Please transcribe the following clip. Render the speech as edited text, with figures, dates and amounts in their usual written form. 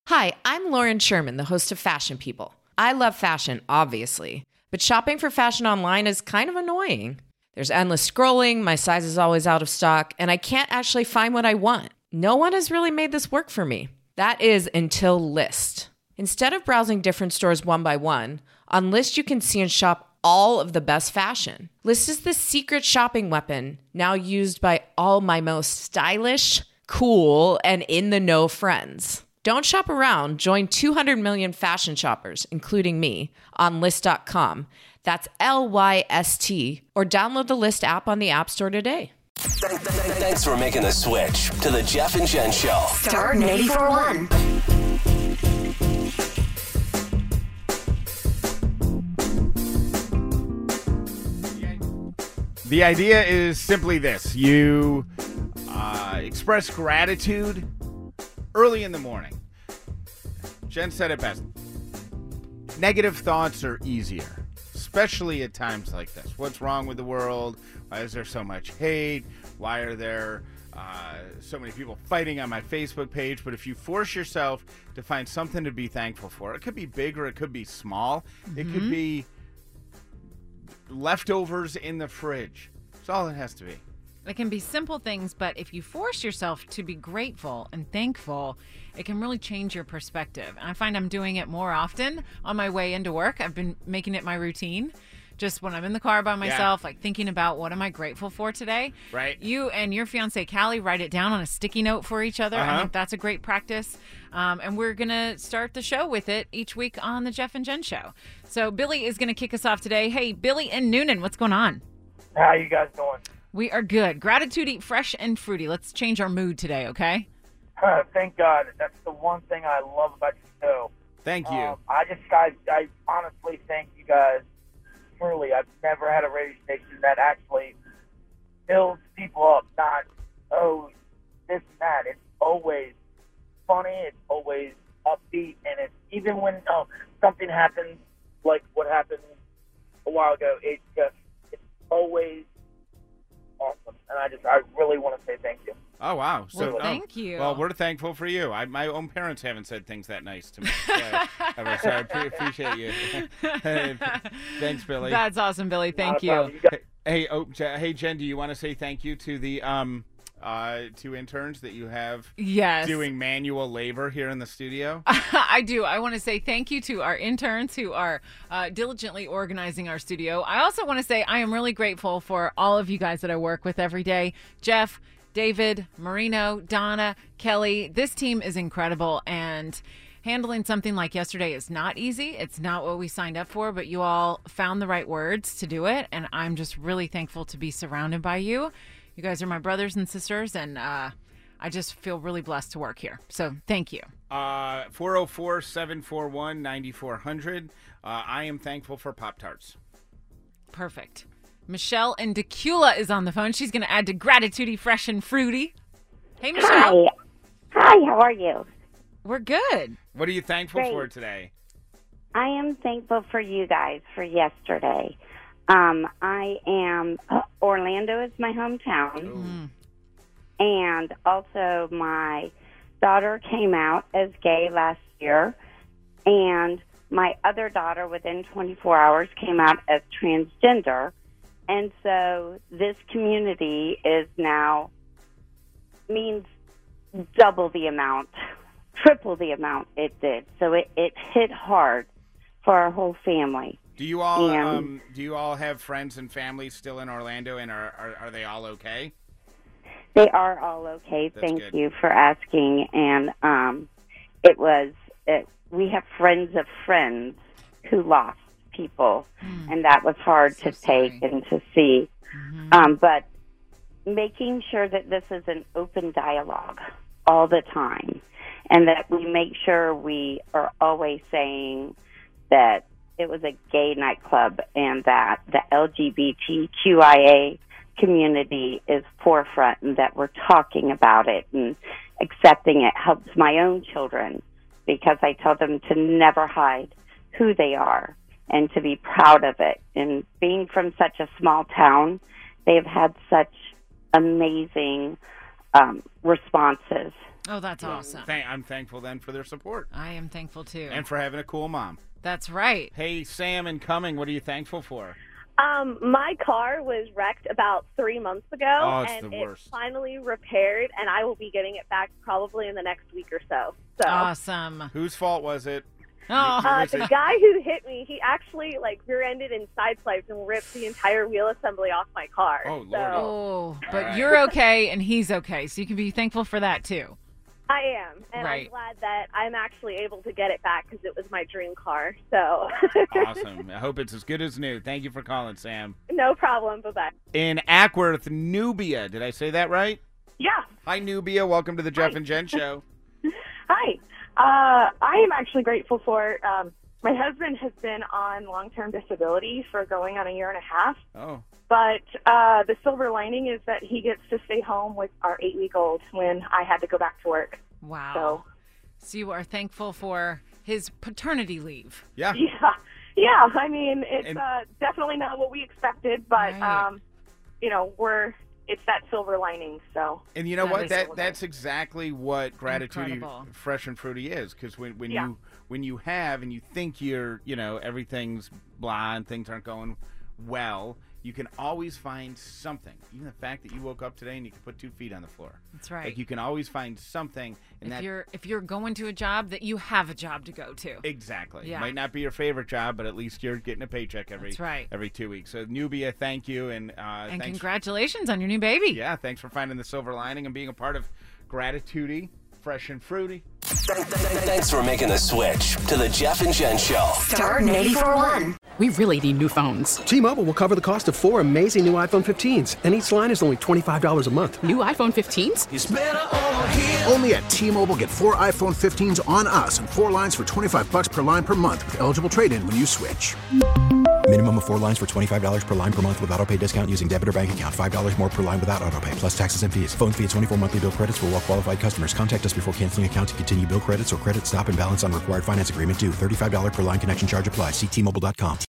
Hi, I'm Lauren Sherman, the host of Fashion People. I love fashion, obviously, but shopping for fashion online is kind of annoying. There's endless scrolling, my size is always out of stock, and I can't actually find what I want. No one has really made this work for me. That is until Lyst. Instead of browsing different stores one by one, on Lyst you can see and shop all of the best fashion. Lyst is the secret shopping weapon now used by all my most stylish, cool, and in-the-know friends. Don't shop around. Join 200 million fashion shoppers, including me, on Lyst.com. That's Lyst, or download the Lyst app on the App Store today. Thanks for making the switch to the Jeff and Jen Show. Star 94.1. The idea is simply this. You express gratitude early in the morning. Jen said it best. Negative thoughts are easier, especially at times like this. What's wrong with the world? Why is there so much hate? Why are there so many people fighting on my Facebook page? But if you force yourself to find something to be thankful for, it could be big or it could be small. Mm-hmm. It could be leftovers in the fridge. That's all it has to be. It can be simple things, but if you force yourself to be grateful and thankful, it can really change your perspective. And I find I'm doing it more often on my way into work. I've been making it my routine. Just when I'm in the car by myself, like thinking about what am I grateful for today. Right. You and your fiance, Callie, write it down on a sticky note for each other. I think that's a great practice. And we're going to start the show with it each week on the Jeff and Jen Show. So Billy is going to kick us off today. Hey, Billy and Noonan, what's going on? How you guys doing? We are good. Gratitude, eat fresh and fruity. Let's change our mood today, okay? Thank God. That's the one thing I love about your show. Thank you. I honestly thank you guys. Truly, I've never had a radio station that actually builds people up, not, this and that. It's always funny, it's always upbeat, and it's even when something happens, like what happened a while ago, it's always awesome. And I really want to say thank you. Oh, wow. So, thank you. Well, we're thankful for you. My own parents haven't said things that nice to me. So I appreciate you. Thanks, Billy. That's awesome, Billy. Thank you. Hey, Jen, do you want to say thank you to the two interns that you have doing manual labor here in the studio? I do. I want to say thank you to our interns who are diligently organizing our studio. I also want to say I am really grateful for all of you guys that I work with every day. Jeff, David, Marino, Donna, Kelly. This team is incredible, and handling something like yesterday is not easy. It's not what we signed up for, but you all found the right words to do it, and I'm just really thankful to be surrounded by you. You guys are my brothers and sisters, and I just feel really blessed to work here. So thank you. 404-741-9400. I am thankful for Pop-Tarts. Perfect. Michelle in Decula is on the phone. She's going to add to Gratitude Fresh and Fruity. Hey, Michelle. Hi, how are you? We're good. What are you thankful for today? I am thankful for you guys for yesterday. Orlando is my hometown. And also my daughter came out as gay last year. And my other daughter within 24 hours came out as transgender. And so this community is now means double the amount, triple the amount it did. So it hit hard for our whole family. Do you all have friends and family still in Orlando, and are they all okay? They are all okay. Thank you for asking. And we have friends of friends who lost people, and that was hard to take and to see. But making sure that this is an open dialogue all the time, and that we make sure we are always saying that it was a gay nightclub and that the LGBTQIA community is forefront and that we're talking about it and accepting it helps my own children, because I tell them to never hide who they are and to be proud of it. And being from such a small town, they've had such amazing responses Oh, that's awesome. I'm thankful then for their support. I am thankful too. And for having a cool mom. That's right. Hey, Sam in Cumming, what are you thankful for? My car was wrecked about 3 months ago, Oh, it's and the worst. it's finally repaired, and I will be getting it back probably in the next week or so. So, Awesome. Whose fault was it? Oh, the guy who hit me, he actually rear-ended and sideswiped and ripped the entire wheel assembly off my car. Oh, Lord. oh, but right. you're okay and he's okay, so you can be thankful for that too. I am, and Right. I'm glad that I'm actually able to get it back because it was my dream car. So, Awesome. I hope it's as good as new. Thank you for calling, Sam. no problem. Bye-bye. In Ackworth, Nubia. Did I say that right? Yeah. Hi, Nubia. Welcome to the Jeff and Jen Show. Hi. I am actually grateful for my husband has been on long-term disability for going on a year and a half. Oh. But the silver lining is that he gets to stay home with our 8-week-old when I had to go back to work. Wow. So you are thankful for his paternity leave. Yeah. Yeah. I mean, it's definitely not what we expected, but Right. it's that silver lining. So. And you know That what? is That's exactly what Gratitude Incredible. Fresh and Fruity is. Because when Yeah. you have and you think you're everything's blah and things aren't going well, you can always find something. Even the fact that you woke up today and you can put 2 feet on the floor. That's right. Like you can always find something. And If you're going to a job, that you have a job to go to. Exactly. Yeah. Might not be your favorite job, but at least you're getting a paycheck every That's right. every 2 weeks. So Nubia, thank you, and And thanks. congratulations on your new baby. Yeah, thanks for finding the silver lining and being a part of Gratitude Fresh and Fruity. Thanks for making the switch to the Jeff and Jen Show. Star 94.1. We really need new phones. T-Mobile will cover the cost of 4 amazing new iPhone 15s, and each line is only $25 a month. New iPhone 15s? Only at T-Mobile, get 4 iPhone 15s on us and 4 lines for $25 per line per month with eligible trade-in when you switch. Minimum of 4 lines for $25 per line per month with autopay discount using debit or bank account. $5 more per line without autopay, plus taxes and fees. Phone fee at 24 monthly bill credits for well-qualified customers. Contact us before canceling account to continue bill credits or credit stop and balance on required finance agreement due. $35 per line connection charge applies. See T-Mobile.com.